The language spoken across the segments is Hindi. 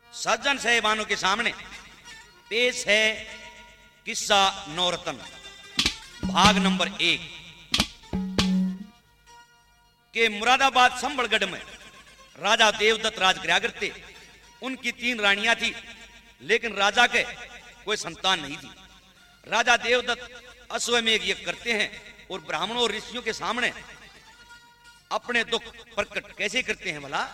सज्जन साहिबानों के सामने पेश है किस्सा नौरतन भाग नंबर 1 के मुरादाबाद संबलगढ़ में राजा देवदत्त राज किया करते। उनकी 3 रानियां थी, लेकिन राजा के कोई संतान नहीं थी। राजा देवदत्त अश्वमेध यज्ञ करते हैं और ब्राह्मणों और ऋषियों के सामने अपने दुख प्रकट कैसे करते हैं भला?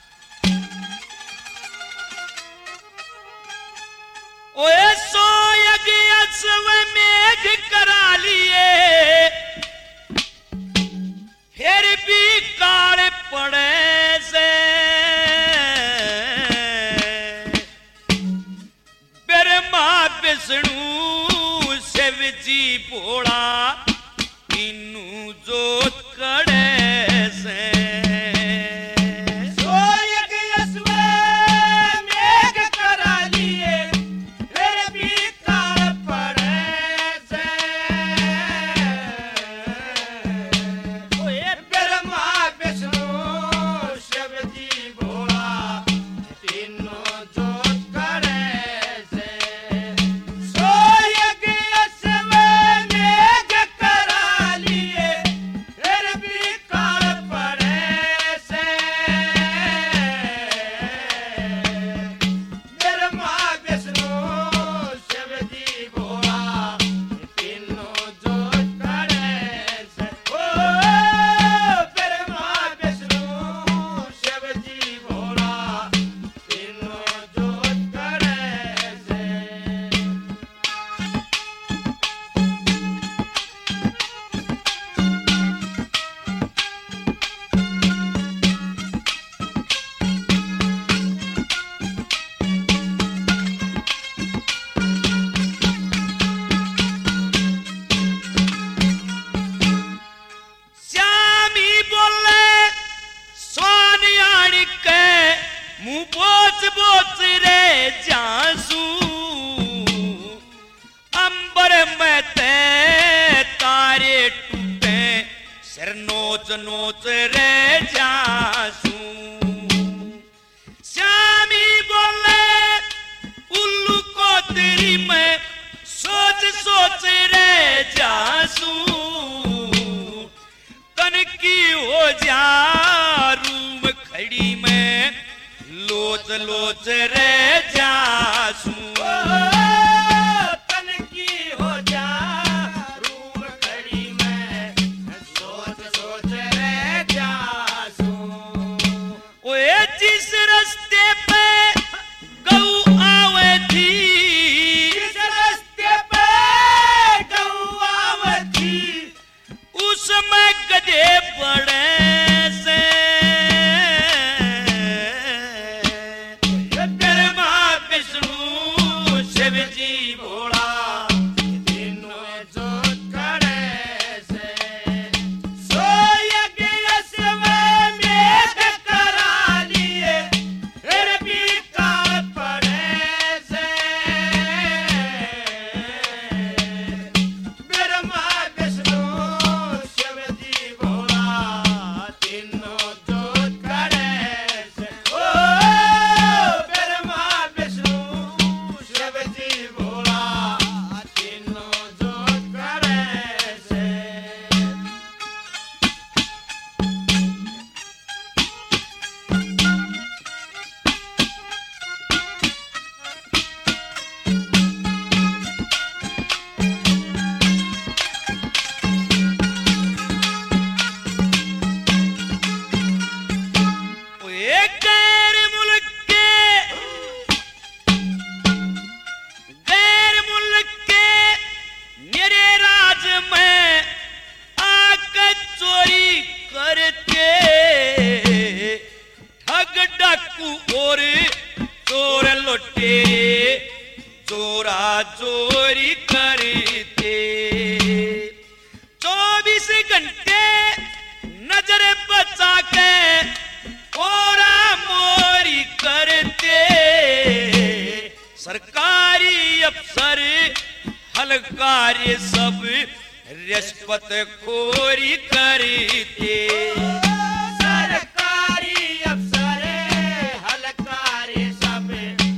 ओए सो यज्ञ अश्वमेध करा लिए, फिर भी काल पड़े से ब्रह्मा विष्णु शिव जी भोला तीनू जोत कड़े से। नोच रे जासू श्यामी बोले उल्लू को तेरी मैं सोच सोच रे जासू तन की हो जा रूम खड़ी में लोच लोच रे जासू चोरी करते 24 घंटे नजर बचा के ओरा मोरी करते सरकारी अफसर हलकारी सब रिश्वत खोरी करते सरकारी अफसर हलकारी सब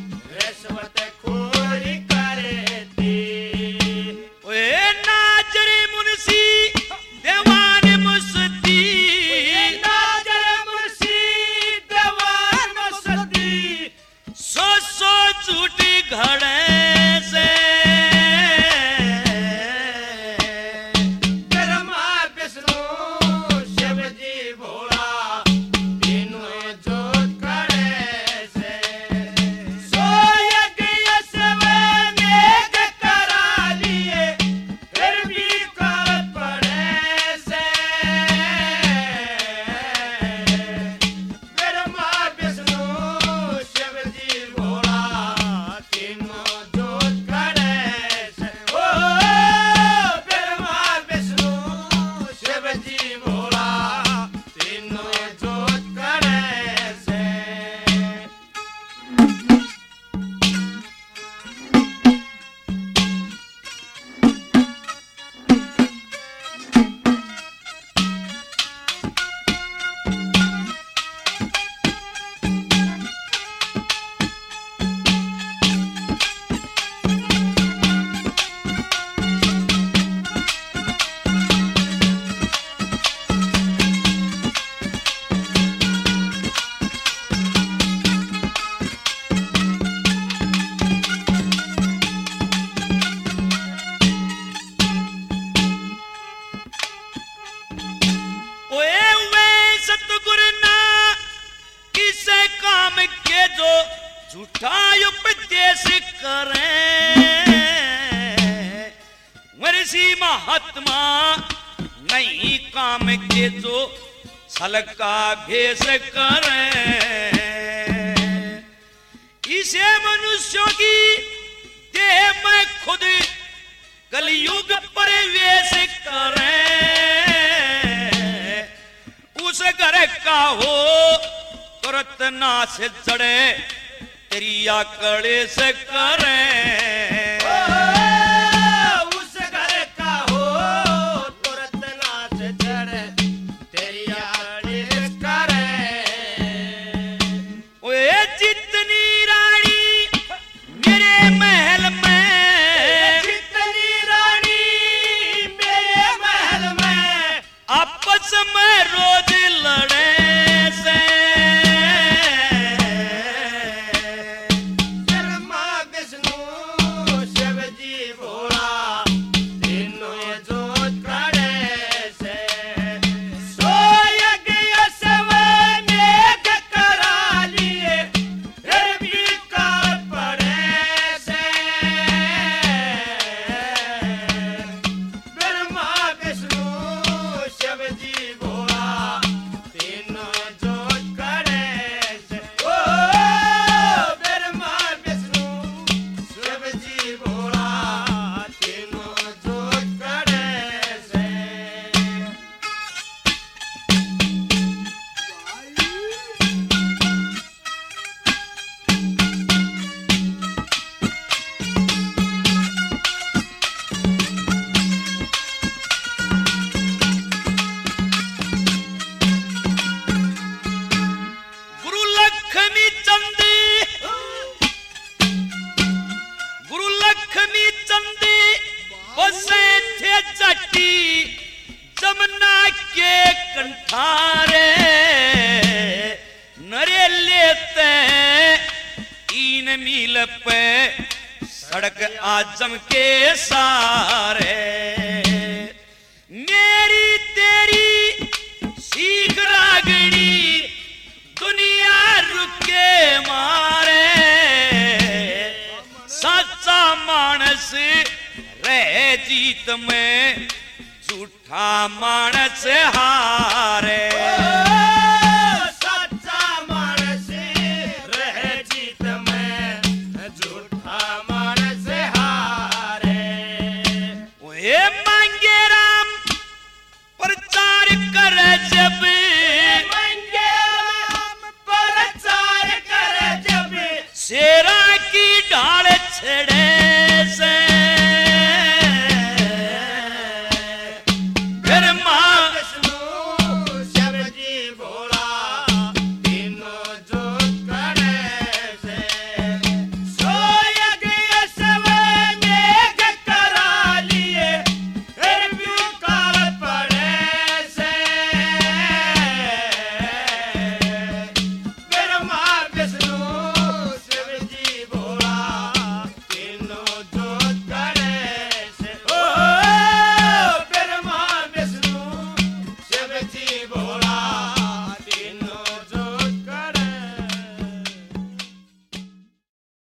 झूठा उपदेश करें वर्षी महात्मा नहीं काम के जो छल का भेष करें इसे मनुष्यों की देह में खुद कलयुग प्रवेश करें उस घर का हो तुरंत नाश चढ़े तेरी आकड़े से करें उस घर का हो तुरंत नाश चढ़े तेरी आकड़े से करें ओए जितनी रानी मेरे महल में जितनी रानी मेरे महल में आपस में रोज लड़े से ब्रह्मा विष्णु शिव जी भोला तीनों जोत खड़े से सोयग सब नेक करा लिए फिर भी काल पड़े से ब्रह्मा विष्णु शिव जी भोला तीनों जोत खड़े से ओ ब्रह्मा विष्णु शिव जी भोला तीनों जोत खड़े से गुरु लक्ष्मी चंद गुरु लक्ष्मी चंद बसे थे चट्टी जमुना के कंठारे नरे लेते 3 मील पे सड़क आजम के सारे मेरी तेरी सीख रागड़ी दुनिया रुके मारे सच्चा मानस रहे जीत में झूठा मानस हारे सच्चा मानस रहे जीत में झूठा मानस हारे ओए मांगे राम प्रचार कर जब मंगे राम प्रचार कर जब शेरा की ढाल छड़े